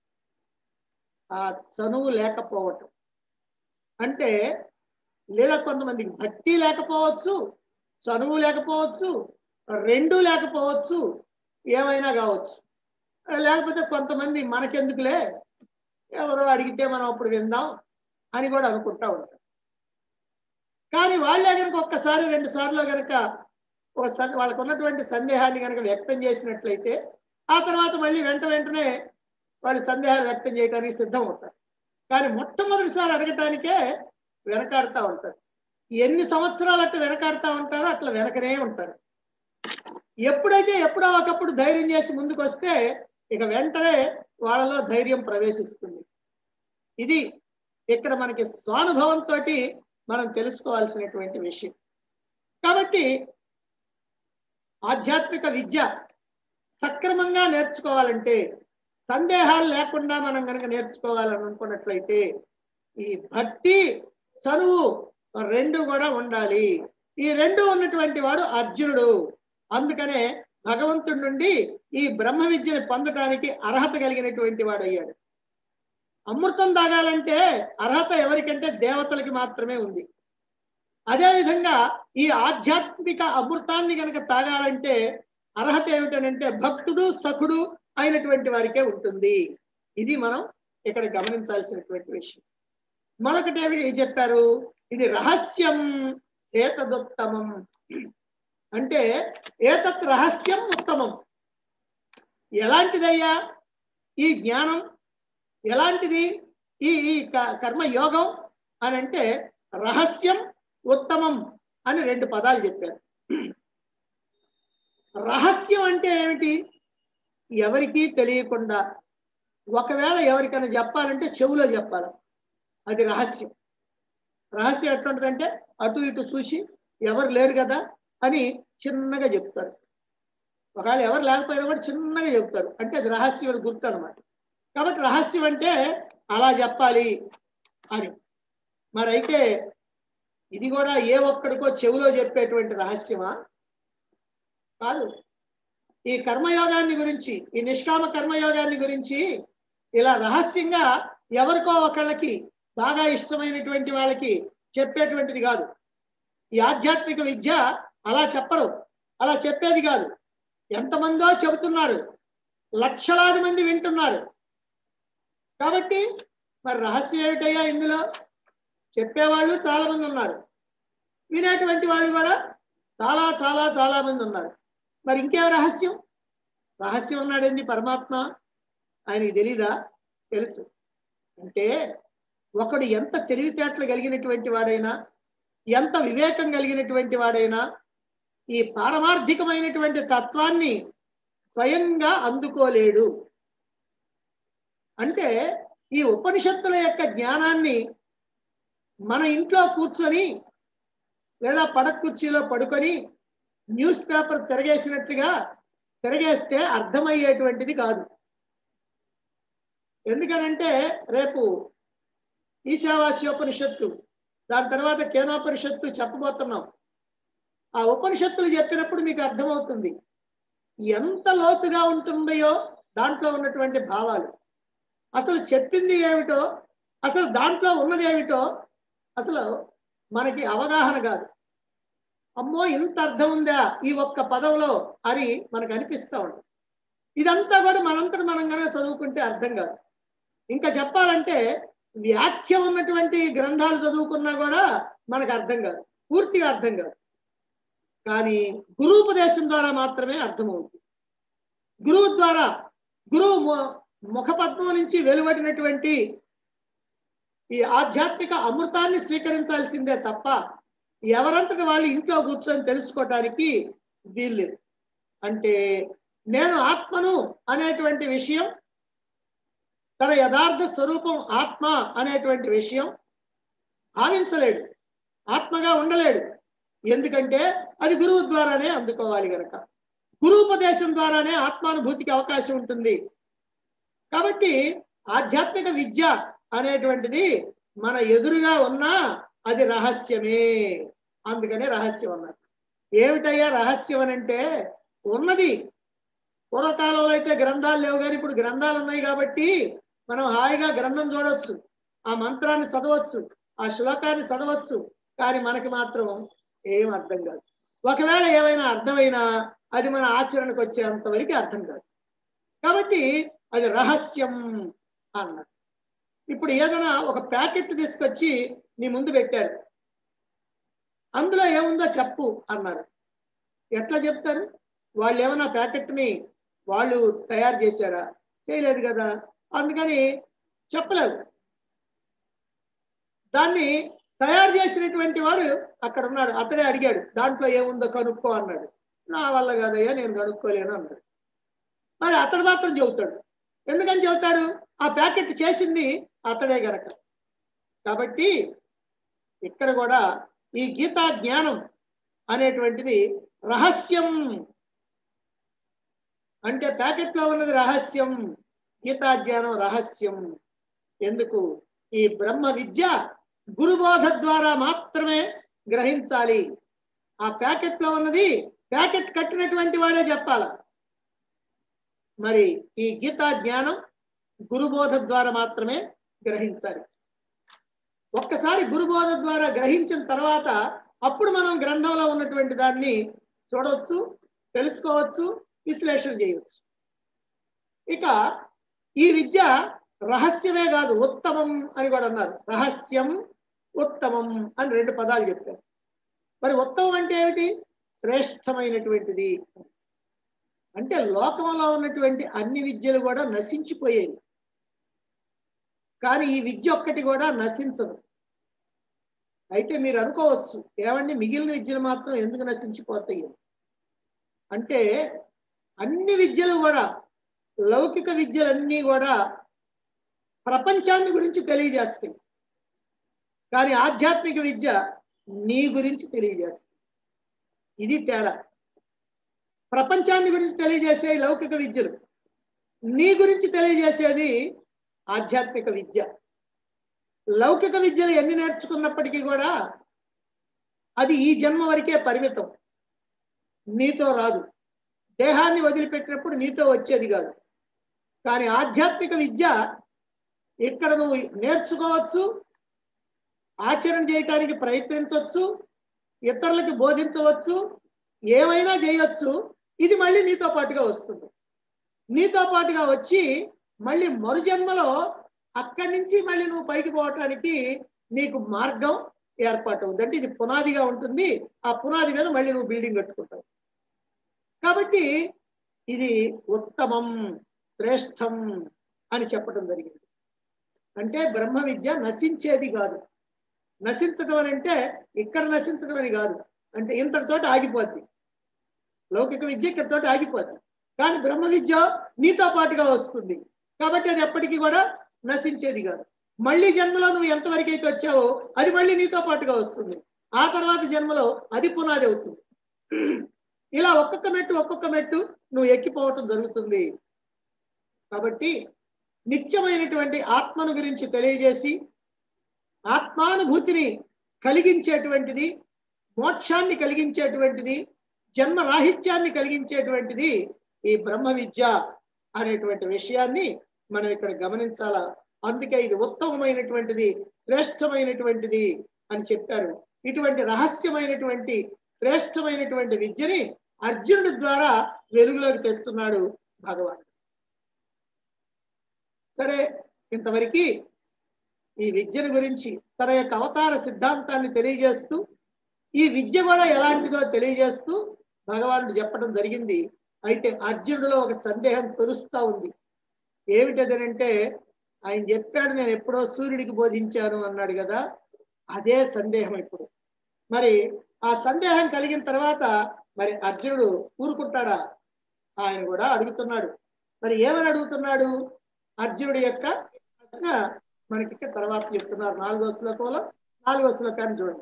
ఆ చనువు లేకపోవటం. అంటే లేదా కొంతమందికి భక్తి లేకపోవచ్చు, చనువు లేకపోవచ్చు, రెండు లేకపోవచ్చు, ఏమైనా కావచ్చు. లేకపోతే కొంతమంది మనకెందుకులే, ఎవరో అడిగితే మనం అప్పుడు విందాం అని కూడా అనుకుంటా ఉంటారు. కానీ వాళ్ళే కనుక ఒక్కసారి రెండు సార్లు కనుక ఒక వాళ్ళకు ఉన్నటువంటి సందేహాన్ని కనుక వ్యక్తం చేసినట్లయితే ఆ తర్వాత మళ్ళీ వెంట వెంటనే వాళ్ళు సందేహాలు వ్యక్తం చేయడానికి సిద్ధం అవుతారు. కానీ మొట్టమొదటిసారి అడగటానికే వెనకాడుతూ ఉంటారు. ఎన్ని సంవత్సరాలు అట్లా వెనకాడుతూ ఉంటారో అట్లా వెనకనే ఉంటారు. ఎప్పుడైతే ఎప్పుడో ఒకప్పుడు ధైర్యం చేసి ముందుకు వస్తే ఇక వెంటనే వాళ్ళలో ధైర్యం ప్రవేశిస్తుంది. ఇది ఇక్కడ మనకి స్వానుభవంతో మనం తెలుసుకోవాల్సినటువంటి విషయం. కాబట్టి ఆధ్యాత్మిక విద్య సక్రమంగా నేర్చుకోవాలంటే, సందేహాలు లేకుండా మనం కనుక నేర్చుకోవాలని అనుకున్నట్లయితే ఈ భక్తి చనువు రెండు కూడా ఉండాలి. ఈ రెండు ఉన్నటువంటి వాడు అర్జునుడు. అందుకనే భగవంతుడి నుండి ఈ బ్రహ్మ విద్యను పొందడానికి అర్హత కలిగినటువంటి వాడు అయ్యాడు. అమృతం తాగాలంటే అర్హత ఎవరికంటే దేవతలకి మాత్రమే ఉంది. అదేవిధంగా ఈ ఆధ్యాత్మిక అమృతాన్ని కనుక తాగాలంటే అర్హత ఏమిటనంటే భక్తుడు సఖుడు అయినటువంటి వారికే ఉంటుంది. ఇది మనం ఇక్కడ గమనించాల్సినటువంటి విషయం. మరొకటి ఏమి చెప్పారు? ఇది రహస్యం ఏతదుత్తమం. అంటే ఏతత్ రహస్యం ఉత్తమం. ఎలాంటిదయ్యా ఈ జ్ఞానం? ఎలాంటిది ఈ ఈ కర్మయోగం అని అంటే రహస్యం ఉత్తమం అని రెండు పదాలు చెప్పారు. రహస్యం అంటే ఏమిటి? ఎవరికీ తెలియకుండా, ఒకవేళ ఎవరికైనా చెప్పాలంటే చెవులో చెప్పాలి, అది రహస్యం. రహస్యం ఎటువంటిదంటే అటు ఇటు చూసి ఎవరు లేరు కదా అని చిన్నగా చెప్తారు. ఒకవేళ ఎవరు లేకపోయినా కూడా చిన్నగా చెప్తారు, అంటే అది రహస్యం గుర్తు అనమాట. కాబట్టి రహస్యం అంటే అలా చెప్పాలి అని. మరి అయితే ఇది కూడా ఏ ఒక్కడికో చెవులో చెప్పేటువంటి రహస్యమా? కాదు. ఈ కర్మయోగాన్ని గురించి, ఈ నిష్కామ కర్మయోగాన్ని గురించి ఇలా రహస్యంగా ఎవరికో ఒకళ్ళకి బాగా ఇష్టమైనటువంటి వాళ్ళకి చెప్పేటువంటిది కాదు. ఈ ఆధ్యాత్మిక విద్య అలా చెప్పరు, అలా చెప్పేది కాదు. ఎంతమందో చెబుతున్నారు, లక్షలాది మంది వింటున్నారు. కాబట్టి మరి రహస్యం ఏమిటయ్యా? ఇందులో చెప్పేవాళ్ళు చాలా మంది ఉన్నారు, వినేటువంటి వాళ్ళు కూడా చాలా చాలా చాలా మంది ఉన్నారు. మరి ఇంకేం రహస్యం? రహస్యం ఉన్నాడండి పరమాత్మ, ఆయనకి తెలీదా? తెలుసు. అంటే ఒకడు ఎంత తెలివితేటలు కలిగినటువంటి వాడైనా, ఎంత వివేకం కలిగినటువంటి వాడైనా ఈ పారమార్థికమైనటువంటి తత్వాన్ని స్వయంగా అందుకోలేడు. అంటే ఈ ఉపనిషత్తుల యొక్క జ్ఞానాన్ని మన ఇంట్లో కూర్చొని లేదా పడక కుర్చీలో పడుకొని న్యూస్ పేపర్ తిరగేసినట్టుగా తిరగేస్తే అర్థమయ్యేటువంటిది కాదు. ఎందుకనంటే రేపు ఈశావాస్యోపనిషత్తు, దాని తర్వాత కేనోపనిషత్తు చెప్పబోతున్నాం. ఆ ఉపనిషత్తులు చెప్పినప్పుడు మీకు అర్థమవుతుంది ఎంత లోతుగా ఉంటుందో దాంట్లో ఉన్నటువంటి భావాలు. అసలు చెప్పింది ఏమిటో, అసలు దాంట్లో ఉన్నది ఏమిటో అసలు మనకి అవగాహన కాదు. అమ్మో ఇంత అర్థం ఉందా ఈ ఒక్క పదవిలో అని మనకు అనిపిస్తూ ఉంటుంది. ఇదంతా కూడా మనంతట మనంగానే చదువుకుంటే అర్థం కాదు. ఇంకా చెప్పాలంటే వ్యాఖ్య ఉన్నటువంటి గ్రంథాలు చదువుకున్నా కూడా మనకు అర్థం కాదు, పూర్తిగా అర్థం కాదు. కానీ గురూపదేశం ద్వారా మాత్రమే అర్థమవుతుంది. గురువు ద్వారా, గురువు ముఖపద్మం నుంచి వెలువడినటువంటి ఈ ఆధ్యాత్మిక అమృతాన్ని స్వీకరించాల్సిందే తప్ప ఎవరంతటి వాళ్ళు ఇంట్లో కూర్చొని తెలుసుకోవటానికి వీల్లేదు. అంటే నేను ఆత్మను అనేటువంటి విషయం, తన యథార్థ స్వరూపం ఆత్మ అనేటువంటి విషయం భావించలేడు, ఆత్మగా ఉండలేడు. ఎందుకంటే అది గురువు ద్వారానే అందుకోవాలి గనక. గురూపదేశం ద్వారానే ఆత్మానుభూతికి అవకాశం ఉంటుంది. కాబట్టి ఆధ్యాత్మిక విద్య అనేటువంటిది మన ఎదురుగా ఉన్నా అది రహస్యమే. అందుకనే రహస్యం అన్నారు. ఏమిటయ్యా రహస్యం అని అంటే, ఉన్నది పూర్వకాలంలో అయితే గ్రంథాలు లేవు, కానీ ఇప్పుడు గ్రంథాలు ఉన్నాయి కాబట్టి మనం హాయిగా గ్రంథం చూడవచ్చు, ఆ మంత్రాన్ని చదవచ్చు, ఆ శ్లోకాన్ని చదవచ్చు. కానీ మనకి మాత్రం ఏం అర్థం కాదు. ఒకవేళ ఏమైనా అర్థమైనా అది మన ఆచరణకు వచ్చేంత వరకు అర్థం కాదు. కాబట్టి అది రహస్యం అన్నారు. ఇప్పుడు ఏదైనా ఒక ప్యాకెట్ తీసుకొచ్చి నీ ముందు పెట్టారు, అందులో ఏముందో చెప్పు అన్నారు. ఎట్లా చెప్తారు? వాళ్ళు ఏమైనా ప్యాకెట్ని వాళ్ళు తయారు చేశారా? చేయలేదు కదా, అందుకని చెప్పలేరు. దాన్ని తయారు చేసినటువంటి వాడు అక్కడ ఉన్నాడు, అతడే అడిగాడు దాంట్లో ఏముందో కనుక్కో అన్నాడు. నా వల్ల కాదయ్యా నేను కనుక్కోలేను అన్నాడు. మరి అతడు మాత్రం చెబుతాడు. ఎందుకని చెబుతాడు? ఆ ప్యాకెట్ చేసింది అతడే గనక. కాబట్టి ఇక్కడ కూడా ఈ గీతా జ్ఞానం అనేటువంటిది రహస్యం. అంటే ప్యాకెట్లో ఉన్నది రహస్యం, గీతా జ్ఞానం రహస్యం. ఎందుకు? ఈ బ్రహ్మ విద్య గురుబోధ ద్వారా మాత్రమే గ్రహించాలి. ఆ ప్యాకెట్లో ఉన్నది ప్యాకెట్ కట్టినటువంటి వాడే చెప్పాల. మరి ఈ గీతా జ్ఞానం గురుబోధ ద్వారా మాత్రమే గ్రహించాలి. ఒక్కసారి గురుబోధ ద్వారా గ్రహించిన తర్వాత అప్పుడు మనం గ్రంథంలో ఉన్నటువంటి దాన్ని చూడవచ్చు, తెలుసుకోవచ్చు, విశ్లేషణ చేయవచ్చు. ఇక ఈ విద్య రహస్యమే కాదు, ఉత్తమం అని కూడా అన్నారు. రహస్యం, ఉత్తమం అని రెండు పదాలు చెప్పారు. మరి ఉత్తమం అంటే ఏమిటి? శ్రేష్టమైనటువంటిది. అంటే లోకంలో ఉన్నటువంటి అన్ని విద్యలు కూడా నశించిపోయేవి, కానీ ఈ విద్య ఒక్కటి కూడా నశించదు. అయితే మీరు అనుకోవచ్చు, ఏమండి మిగిలిన విద్యలు మాత్రం ఎందుకు నశించిపోతాయి అంటే, అన్ని విద్యలు కూడా, లౌకిక విద్యలన్నీ కూడా ప్రపంచాన్ని గురించి తెలియజేస్తాయి, కానీ ఆధ్యాత్మిక విద్య నీ గురించి తెలియజేస్తుంది. ఇది తేడా. ప్రపంచాన్ని గురించి తెలియజేసే లౌకిక విద్యలు, నీ గురించి తెలియజేసేది ఆధ్యాత్మిక విద్య. లౌకిక విద్యలు ఎన్ని నేర్చుకున్నప్పటికీ కూడా అది ఈ జన్మ వరకే పరిమితం, నీతో రాదు. దేహాన్ని వదిలిపెట్టినప్పుడు నీతో వచ్చేది కాదు. కానీ ఆధ్యాత్మిక విద్య ఇక్కడ నువ్వు నేర్చుకోవచ్చు, ఆచరణ చేయటానికి ప్రయత్నించవచ్చు, ఇతరులకి బోధించవచ్చు, ఏమైనా చేయొచ్చు. ఇది మళ్ళీ నీతో పాటుగా వస్తుంది. నీతో పాటుగా వచ్చి మళ్ళీ మరు జన్మలో అక్కడి నుంచి మళ్ళీ నువ్వు పైకి పోవటానికి నీకు మార్గం ఏర్పాటు అవుతుంది. అంటే ఇది పునాదిగా ఉంటుంది. ఆ పునాది మీద మళ్ళీ నువ్వు బిల్డింగ్ కట్టుకుంటావు. కాబట్టి ఇది ఉత్తమం, శ్రేష్టం అని చెప్పడం జరిగింది. అంటే బ్రహ్మ విద్య నశించేది కాదు. నశించడం అని అంటే ఇక్కడ నశించడం అని కాదు, అంటే ఇంతటితోటి ఆగిపోద్ది. లౌకిక విద్య ఇక్కడితోటి ఆగిపోద్ది. కానీ బ్రహ్మ విద్య నీతో పాటుగా వస్తుంది. కాబట్టి అది ఎప్పటికీ కూడా నశించేది కాదు. మళ్ళీ జన్మలో నువ్వు ఎంతవరకు అయితే వచ్చావో అది మళ్ళీ నీతో పాటుగా వస్తుంది. ఆ తర్వాత జన్మలో అది పునాది అవుతుంది. ఇలా ఒక్కొక్క మెట్టు ఒక్కొక్క మెట్టు నువ్వు ఎక్కిపోవటం జరుగుతుంది. కాబట్టి నిత్యమైనటువంటి ఆత్మను గురించి తెలియజేసి ఆత్మానుభూతిని కలిగించేటువంటిది, మోక్షాన్ని కలిగించేటువంటిది, జన్మ రాహిత్యాన్ని కలిగించేటువంటిది ఈ బ్రహ్మ విద్య అనేటువంటి విషయాన్ని మనం ఇక్కడ గమనించాలా. అందుకే ఇది ఉత్తమమైనటువంటిది, శ్రేష్టమైనటువంటిది అని చెప్పారు. ఇటువంటి రహస్యమైనటువంటి శ్రేష్టమైనటువంటి విద్యని అర్జునుడి ద్వారా వెలుగులోకి తెస్తున్నాడు భగవాన్. సరే, ఇంతవరకు ఈ విద్యను గురించి తన యొక్క అవతార సిద్ధాంతాన్ని తెలియజేస్తూ ఈ విద్య కూడా ఎలాంటిదో తెలియజేస్తూ భగవానుడు చెప్పడం జరిగింది. అయితే అర్జునుడిలో ఒక సందేహం తెలుస్తా ఉంది. ఏమిటదనంటే, ఆయన చెప్పాడు నేను ఎప్పుడో సూర్యుడికి బోధించాను అన్నాడు కదా, అదే సందేహం ఇప్పుడు. మరి ఆ సందేహం కలిగిన తర్వాత మరి అర్జునుడు ఊరుకుంటాడా? ఆయన కూడా అడుగుతున్నాడు. మరి ఏమని అడుగుతున్నాడు? అర్జునుడి యొక్క ప్రశ్న మనకి ఇక్కడ తర్వాత చెప్తున్నారు. నాలుగో శ్లోకంలో నాలుగో శ్లోకాన్ని చూడండి.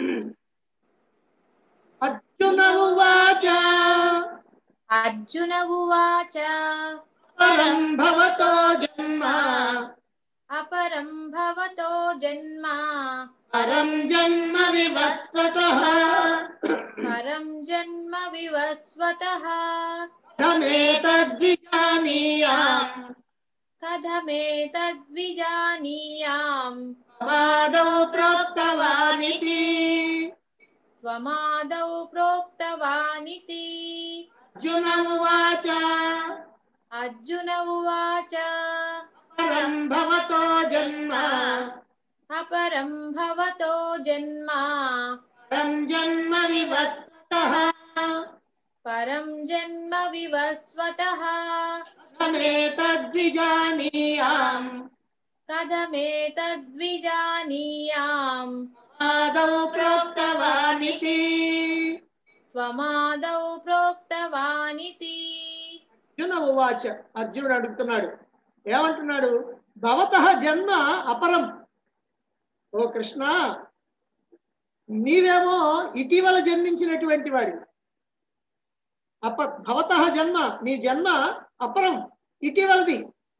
అర్జున ఉవాచ అర్జున ఉవాచ పరం భవతో జన్మ అపరం భవతో జన్మ పరం జన్మ వివస్వతః పరం జన్మ వివస్వతః కథమేతద్విజానీయాం కథమేతద్విజానీయాం ప్రమాదౌ ప్రోక్తవానితి. త్వమాదౌ ప్రోక్తవానితి. అర్జున ఉవాచ అర్జున ఉవాచ పరం భవతో జన్మ అపరం భవతో జన్మ పరం జన్మ వివస్వతః పరం జన్మ వివస్వతః కథమేతద్విజానీయాం కథమేతద్విజానీయాం ఆదౌ ప్రోక్తవానితి. త్వమాదౌ ప్రోక్తవానితి. అర్జున ఉవాచ, అర్జునుడు అడుగుతున్నాడు. ఏమంటున్నాడు? భవతః జన్మ అపరం. ఓ కృష్ణ, నీవేమో ఇటీవల జన్మించినటువంటి వాడి. అప భవతః జన్మ, నీ జన్మ అపరం, ఇటీవలది.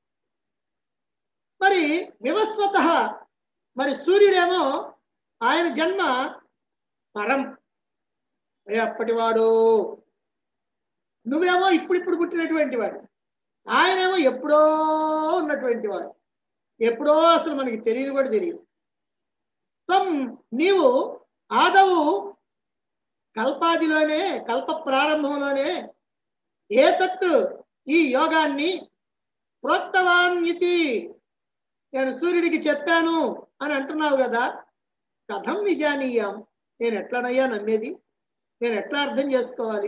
మరి వివస్వతః, మరి సూర్యుడేమో ఆయన జన్మ పరం, అప్పటివాడు. నువ్వేమో ఇప్పుడిప్పుడు పుట్టినటువంటి వాడు, ఆయనేమో ఎప్పుడో ఉన్నటువంటి వాడు. ఎప్పుడో అసలు మనకి తెలియదు కూడా తెలియదు. త్వం, నీవు ఆదవు కల్పాదిలోనే, కల్ప ప్రారంభంలోనే ఏతత్, ఈ యోగాన్ని ప్రోక్తవాన్యతి, నేను సూర్యుడికి చెప్పాను అని అంటున్నావు కదా. కథం విజానీయం, నేను ఎట్లనయ్యా నమ్మేది? నేను ఎట్లా అర్థం చేసుకోవాలి?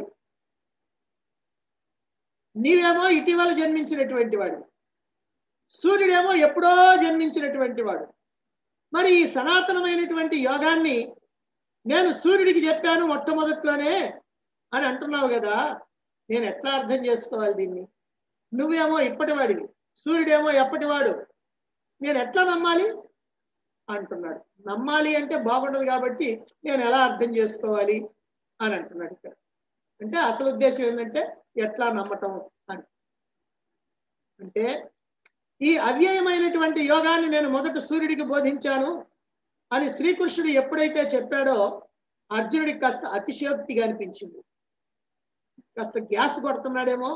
నీవేమో ఇటీవల జన్మించినటువంటి వాడు, సూర్యుడేమో ఎప్పుడో జన్మించినటువంటి వాడు. మరి ఈ సనాతనమైనటువంటి యోగాన్ని నేను సూర్యుడికి చెప్పాను మొట్టమొదట్లోనే అని అంటున్నావు కదా. నేను ఎట్లా అర్థం చేసుకోవాలి దీన్ని? నువ్వేమో ఇప్పటివాడివి, సూర్యుడేమో ఎప్పటివాడు. నేను ఎట్లా నమ్మాలి అంటున్నాడు. నమ్మాలి అంటే బాగుండదు కాబట్టి నేను ఎలా అర్థం చేసుకోవాలి అని అంటున్నాడు ఇక్కడ. అంటే అసలు ఉద్దేశం ఏంటంటే ఎట్లా నమ్మటం అని. అంటే ఈ అవ్యయమైనటువంటి యోగాన్ని నేను మొదట సూర్యుడికి బోధించాను అని శ్రీకృష్ణుడు ఎప్పుడైతే చెప్పాడో అర్జునుడికి కాస్త అతిశయోక్తిగా అనిపించింది. కాస్త గ్యాస్ కొడుతున్నాడేమో,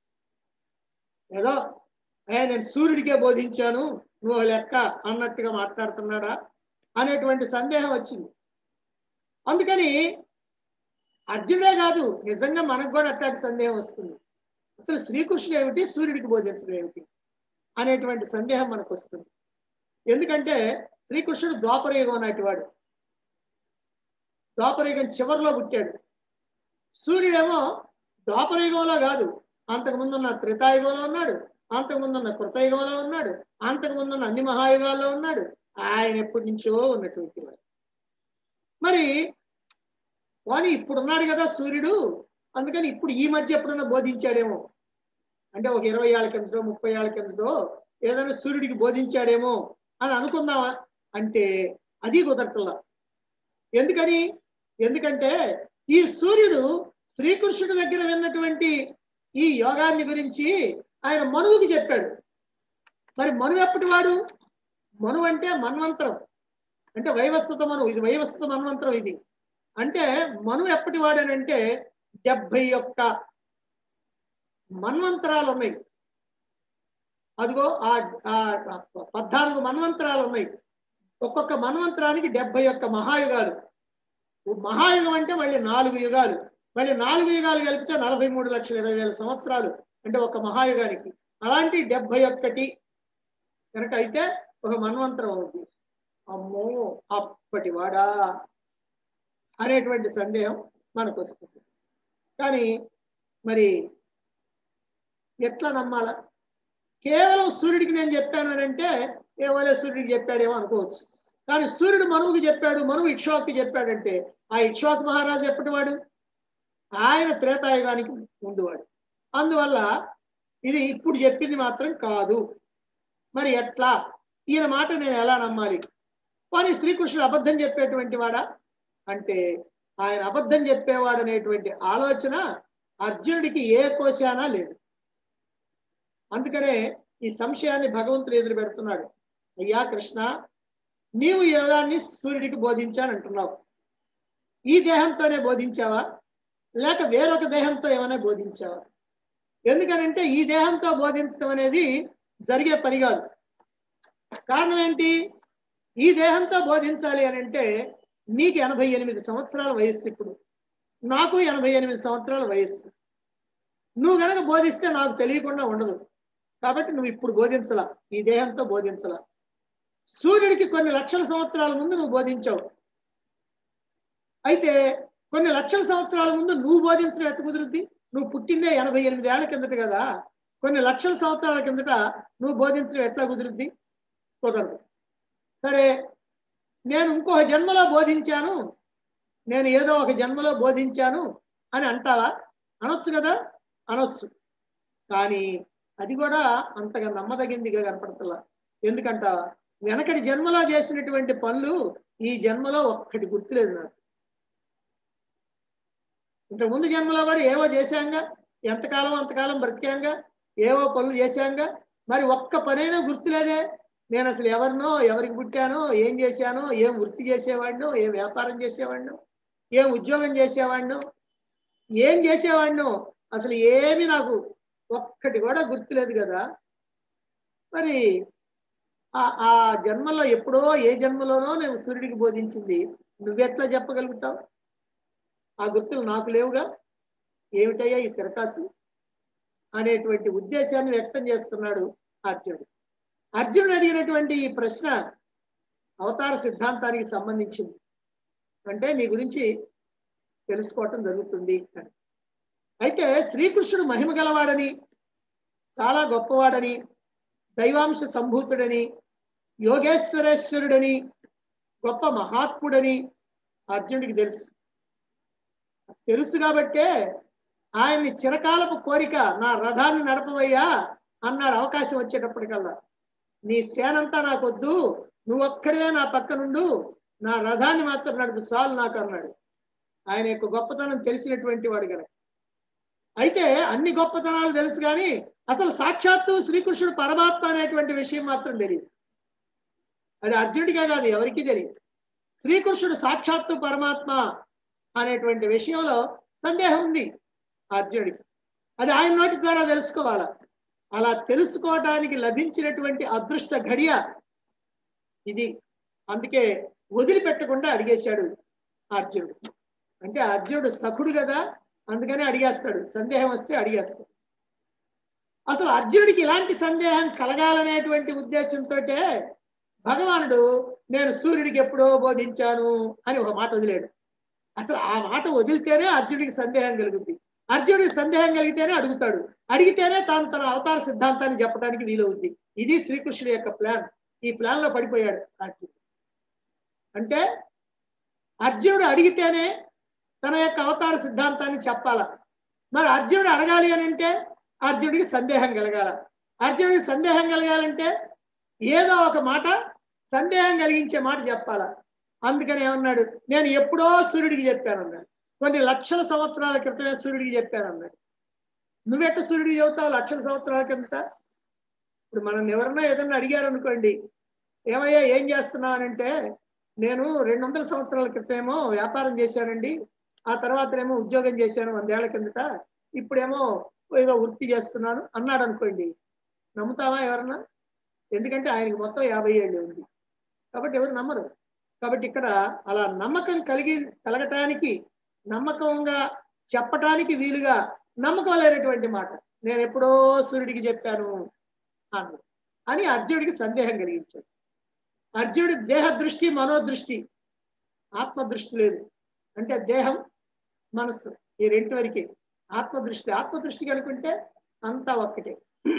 ఏదో ఏ నేను సూర్యుడికే బోధించాను నువ్వు లెక్క అన్నట్టుగా మాట్లాడుతున్నాడా అనేటువంటి సందేహం వచ్చింది. అందుకని అర్జునుడే కాదు, నిజంగా మనకు కూడా అట్లాంటి సందేహం వస్తుంది. అసలు శ్రీకృష్ణుడు ఏమిటి, సూర్యుడికి బోధించడం ఏమిటి అనేటువంటి సందేహం మనకు వస్తుంది. ఎందుకంటే శ్రీకృష్ణుడు ద్వాపరయుగం నాటి వాడు, ద్వాపరయుగం చివరిలో పుట్టాడు. సూర్యుడేమో ద్వాపరయుగంలో కాదు, అంతకుముందున్న త్రేతాయుగంలో ఉన్నాడు, అంతకుముందున్న కృతయుగంలో ఉన్నాడు, అంతకుముందున్న అన్ని మహాయుగాల్లో ఉన్నాడు. ఆయన ఎప్పటి నుంచో ఉన్నటువంటి వాడు. మరి వాని ఇప్పుడు ఉన్నాడు కదా సూర్యుడు, అందుకని ఇప్పుడు ఈ మధ్య ఎప్పుడన్నా బోధించాడేమో, అంటే ఒక ఇరవై ఏళ్ళ కిందటో ముప్పై ఏళ్ళ కిందటో ఏదైనా సూర్యుడికి బోధించాడేమో అని అనుకుందామా అంటే అది కుదరట్లా. ఎందుకని? ఎందుకంటే ఈ సూర్యుడు శ్రీకృష్ణుడి దగ్గర విన్నటువంటి ఈ యోగాన్ని గురించి ఆయన మనువుకి చెప్పాడు. మరి మనువు ఎప్పటి వాడు? మనువు అంటే మన్వంతరం, అంటే వైవస్వత మనువు. ఇది వైవస్వత మన్వంతరం. ఇది అంటే మనువు ఎప్పటి వాడనంటే డెబ్బై ఒక్క మన్వంతరాలు ఉన్నాయి. అదిగో ఆ పద్నాలుగు మన్వంతరాలు ఉన్నాయి. ఒక్కొక్క మన్వంతరానికి డెబ్బై ఒక్క మహాయుగాలు. మహాయుగం అంటే మళ్ళీ నాలుగు యుగాలు, మళ్ళీ నాలుగు యుగాలు కలిపితే నలభై మూడు లక్షల ఇరవై వేల సంవత్సరాలు అంటే ఒక మహాయుగానికి. అలాంటి డెబ్బై ఒక్కటి కనుక అయితే ఒక మన్వంతరం అవుతుంది. అమ్మో అప్పటి వాడా అనేటువంటి సందేహం మనకు వస్తుంది. కానీ మరి ఎట్లా నమ్మాలా? కేవలం సూర్యుడికి నేను చెప్పాను అని అంటే ఏవోలే సూర్యుడికి చెప్పాడేమో అనుకోవచ్చు. కానీ సూర్యుడు మనువుకి చెప్పాడు, మనువు ఇక్ష్వాకుకి చెప్పాడంటే ఆ ఇక్ష్వాకు మహారాజు ఎప్పటివాడు? ఆయన త్రేతాయుగానికి ముందువాడు. అందువల్ల ఇది ఇప్పుడు చెప్పింది మాత్రం కాదు. మరి ఎట్లా? ఈయన మాట నేను ఎలా నమ్మాలి? కానీ శ్రీకృష్ణుడు అబద్ధం చెప్పేటువంటి వాడా అంటే ఆయన అబద్ధం చెప్పేవాడు అనేటువంటి ఆలోచన అర్జునుడికి ఏ కోశానా లేదు. అందుకనే ఈ సంశయాన్ని భగవంతుడు ఎదురు పెడుతున్నాడు. అయ్యా కృష్ణ, నీవు యోగాన్ని సూర్యుడికి బోధించానంటున్నావు. ఈ దేహంతోనే బోధించావా లేక వేరొక దేహంతో ఏమైనా బోధించావా? ఎందుకనంటే ఈ దేహంతో బోధించడం అనేది జరిగే పని కాదు. కారణం ఏంటి? ఈ దేహంతో బోధించాలి అని అంటే నీకు ఎనభై ఎనిమిది సంవత్సరాల వయస్సు, ఇప్పుడు నాకు ఎనభై ఎనిమిది సంవత్సరాల వయస్సు. నువ్వు గనక బోధిస్తే నాకు తెలియకుండా ఉండదు. కాబట్టి నువ్వు ఇప్పుడు బోధించలా, ఈ దేహంతో బోధించలా. సూర్యుడికి కొన్ని లక్షల సంవత్సరాల ముందు నువ్వు బోధించావు. అయితే కొన్ని లక్షల సంవత్సరాల ముందు నువ్వు బోధించడం ఎట్టు కుదురుద్ది? నువ్వు పుట్టిందే ఎనభై ఎనిమిది ఏళ్ల కిందట కదా. కొన్ని లక్షల సంవత్సరాల కిందట నువ్వు బోధించడం ఎట్లా కుదురుద్ది? కుదరదు. సరే, నేను ఇంకొక జన్మలో బోధించాను, నేను ఏదో ఒక జన్మలో బోధించాను అని అంటావా? అనొచ్చు కదా, అనొచ్చు. కానీ అది కూడా అంతగా నమ్మదగిందిగా కనపడుతుందా? ఎందుకంటావా? వెనకటి జన్మలో చేసినటువంటి పనులు ఈ జన్మలో ఒక్కటి గుర్తులేదు నాకు. ఇంతకుముందు జన్మలో కూడా ఏవో చేశాంగా, ఎంతకాలం అంతకాలం బ్రతికాంగా, ఏవో పనులు చేశాంగా. మరి ఒక్క పనైనా గుర్తులేదే. నేను అసలు ఎవరినో, ఎవరికి పుట్టానో, ఏం చేశానో, ఏం వృత్తి చేసేవాడినో, ఏం వ్యాపారం చేసేవాడినో, ఏం ఉద్యోగం చేసేవాడినో, ఏం చేసేవాడినో అసలు ఏమి నాకు ఒక్కటి కూడా గుర్తులేదు కదా. మరి ఆ ఆ జన్మలో ఎప్పుడో ఏ జన్మలోనో నేను సూర్యుడికి బోధించింది నువ్వెట్లా చెప్పగలుగుతావు? ఆ గుర్తులు నాకు లేవుగా, ఏమిటయ్యా ఈ తిరకాసు అనేటువంటి ఉద్దేశాన్ని వ్యక్తం చేస్తున్నాడు అర్జునుడు. అర్జునుడు అడిగినటువంటి ఈ ప్రశ్న అవతార సిద్ధాంతానికి సంబంధించింది. అంటే నీ గురించి తెలుసుకోవటం జరుగుతుంది అని. అయితే శ్రీకృష్ణుడు మహిమ గలవాడని, చాలా గొప్పవాడని, దైవాంశ సంభూతుడని, యోగేశ్వరేశ్వరుడని, గొప్ప మహాత్ముడని అర్జునుడికి తెలుసు. తెలుసు కాబట్టే ఆయన్ని చిరకాలపు కోరిక, నా రథాన్ని నడపవయ్యా అన్నాడు అవకాశం వచ్చేటప్పటికల్లా. నీ సేనంతా నాకొద్దు, నువ్వు ఒక్కడివే నా పక్కనుండు, నా రథాన్ని మాత్రం నడుపు చాలు నాకు అన్నాడు. ఆయన యొక్క గొప్పతనం తెలిసినటువంటి వాడు కనుక. అయితే అన్ని గొప్పతనాలు తెలుసు కానీ అసలు సాక్షాత్తు శ్రీకృష్ణుడు పరమాత్మ అనేటువంటి విషయం మాత్రం తెలియదు. అది అర్జునుడిగా కాదు, ఎవరికీ తెలియదు. శ్రీకృష్ణుడు సాక్షాత్తు పరమాత్మ అనేటువంటి విషయంలో సందేహం ఉంది అర్జునుడికి. అది ఆయన నోటి ద్వారా తెలుసుకోవాలా. అలా తెలుసుకోవడానికి లభించినటువంటి అదృష్ట ఘడియ ఇది. అందుకే వదిలిపెట్టకుండా అడిగేశాడు అర్జునుడు. అంటే అర్జునుడు సఖుడు కదా, అందుకనే అడిగేస్తాడు. సందేహం వస్తే అడిగేస్తాడు. అసలు అర్జునుడికి ఇలాంటి సందేహం కలగాలనేటువంటి ఉద్దేశంతో భగవానుడు నేను సూర్యుడికి ఎప్పుడో బోధించాను అని ఒక మాట వదిలేడు. అసలు ఆ మాట వదిలితేనే అర్జునుడికి సందేహం కలుగుద్ది. అర్జునుడికి సందేహం కలిగితేనే అడుగుతాడు. అడిగితేనే తాను తన అవతార సిద్ధాంతాన్ని చెప్పడానికి వీలవుద్ది. ఇది శ్రీకృష్ణుడి యొక్క ప్లాన్. ఈ ప్లాన్ లో పడిపోయాడు అర్జునుడు. అంటే అర్జునుడు అడిగితేనే తన యొక్క అవతార సిద్ధాంతాన్ని చెప్పాల. మరి అర్జునుడు అడగాలి అని అంటే అర్జునుడికి సందేహం కలగాల. అర్జునుడికి సందేహం కలగాలంటే ఏదో ఒక మాట సందేహం కలిగించే మాట చెప్పాల. అందుకని ఏమన్నాడు? నేను ఎప్పుడో సూర్యుడికి చెప్పానన్నాడు. కొన్ని లక్షల సంవత్సరాల క్రితమే సూర్యుడికి చెప్పానన్నాడు. నువ్వెట్ట సూర్యుడికి చెబుతావు లక్షల సంవత్సరాల కింద? ఇప్పుడు మనం ఎవరన్నా ఏదన్నా అడిగారు అనుకోండి, ఏమయ్యా ఏం చేస్తున్నావు అని అంటే, నేను రెండు వందల సంవత్సరాల క్రితమేమో వ్యాపారం చేశానండి, ఆ తర్వాత ఏమో ఉద్యోగం చేశాను వందేళ్ల కిందట, ఇప్పుడేమో ఏదో వృత్తి చేస్తున్నాను అన్నాడు అనుకోండి, నమ్ముతావా ఎవరన్నా? ఎందుకంటే ఆయనకి మొత్తం యాభై ఏళ్ళు ఉంది. కాబట్టి ఎవరు నమ్మరు. కాబట్టి ఇక్కడ అలా నమ్మకం కలిగి కలగటానికి, నమ్మకంగా చెప్పటానికి వీలుగా నమ్మకం లేనటువంటి మాట, నేను ఎప్పుడో సూర్యుడికి చెప్పాను అన్న అని అర్జునుడికి సందేహం కలిగించాడు. అర్జునుడి దేహ దృష్టి, మనోదృష్టి, ఆత్మదృష్టి లేదు. అంటే దేహం మనస్సు ఈ రెండు వరకే ఆత్మదృష్టి. ఆత్మదృష్టి కనుకుంటే అంతా ఒక్కటే.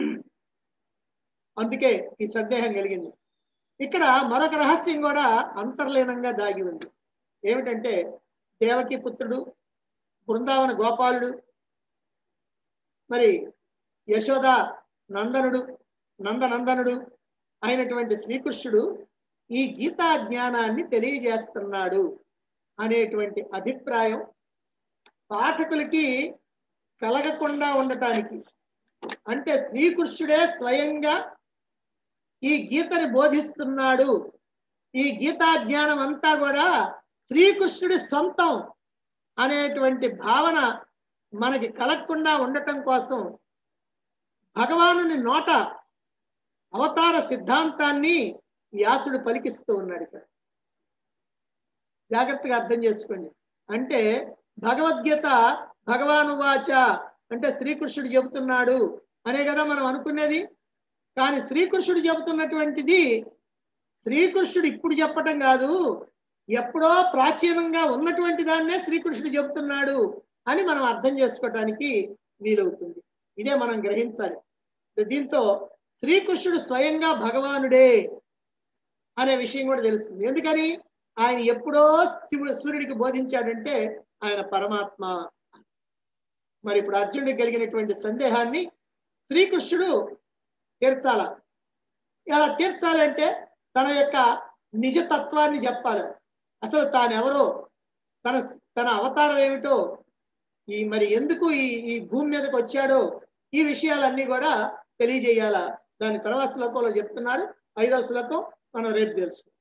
అందుకే ఈ సందేహం కలిగింది. ఇక్కడ మరొక రహస్యం కూడా అంతర్లీనంగా దాగి ఉంది. ఏమిటంటే దేవకి పుత్రుడు, బృందావన గోపాలుడు, మరి యశోద నందనుడు, నందనందనుడు అయినటువంటి శ్రీకృష్ణుడు ఈ గీతా జ్ఞానాన్ని తెలియజేస్తున్నాడు అనేటువంటి అభిప్రాయం పాఠకులకి కలగకుండా ఉండటానికి, అంటే శ్రీకృష్ణుడే స్వయంగా ఈ గీతని బోధిస్తున్నాడు, ఈ గీతా జ్ఞానం అంతా కూడా శ్రీకృష్ణుడి సొంతం అనేటువంటి భావన మనకి కలగకుండా ఉండటం కోసం భగవానుని నోట అవతార సిద్ధాంతాన్ని వ్యాసుడు పలికిస్తూ ఉన్నాడు. ఇక్కడ జాగ్రత్తగా అర్థం చేసుకోండి. అంటే భగవద్గీత భగవాను వాచ అంటే శ్రీకృష్ణుడు చెబుతున్నాడు అనే కదా మనం అనుకునేది. కానీ శ్రీకృష్ణుడు చెబుతున్నటువంటిది శ్రీకృష్ణుడు ఇప్పుడు చెప్పటం కాదు, ఎప్పుడో ప్రాచీనంగా ఉన్నటువంటి దాన్నే శ్రీకృష్ణుడు చెబుతున్నాడు అని మనం అర్థం చేసుకోవటానికి వీలవుతుంది. ఇదే మనం గ్రహించాలి. దీంతో శ్రీకృష్ణుడు స్వయంగా భగవానుడే అనే విషయం కూడా తెలుస్తుంది. ఎందుకని ఆయన ఎప్పుడో శివుడు సూర్యుడికి బోధించాడంటే ఆయన పరమాత్మ. మరి ఇప్పుడు అర్జునుడికి కలిగినటువంటి సందేహాన్ని శ్రీకృష్ణుడు తీర్చాల. ఎలా తీర్చాలంటే తన యొక్క నిజతత్వాన్ని చెప్పాలి. అసలు తానెవరో, తన తన అవతారం ఏమిటో, ఈ మరి ఎందుకు ఈ ఈ భూమి మీదకి వచ్చాడో ఈ విషయాలన్నీ కూడా తెలియజేయాల. దాని తర్వాత శ్లోకంలో చెప్తున్నారు. ఐదవ శ్లోకం మనం రేపు తెలుసు.